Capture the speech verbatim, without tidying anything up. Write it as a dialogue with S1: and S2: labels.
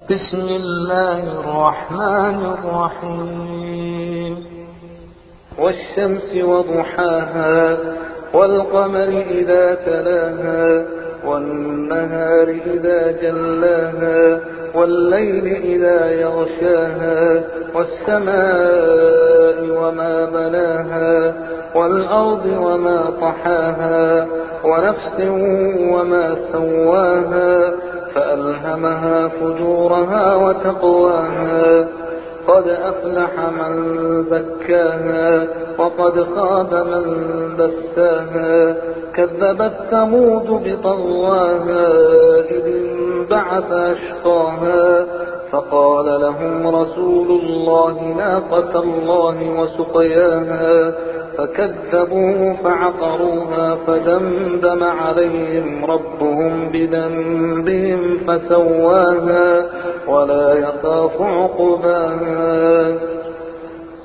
S1: بسم الله الرحمن الرحيم والشمس وضحاها والقمر إذا تلاها والنهار إذا جلاها والليل إذا يغشاها والسماء وما بناها والأرض وما طحاها ونفس وما سواها فألهمها فجورها وتقواها قد أفلح من زكاها وقد خاب من دساها كذبت ثمود بطغواها إذ انبعث أشقاها فقال لهم رسول الله ناقة الله وسقياها فكذبوه فعقروها فدمدم عليهم ربهم بذنبهم فسواها ولا يخاف عقباها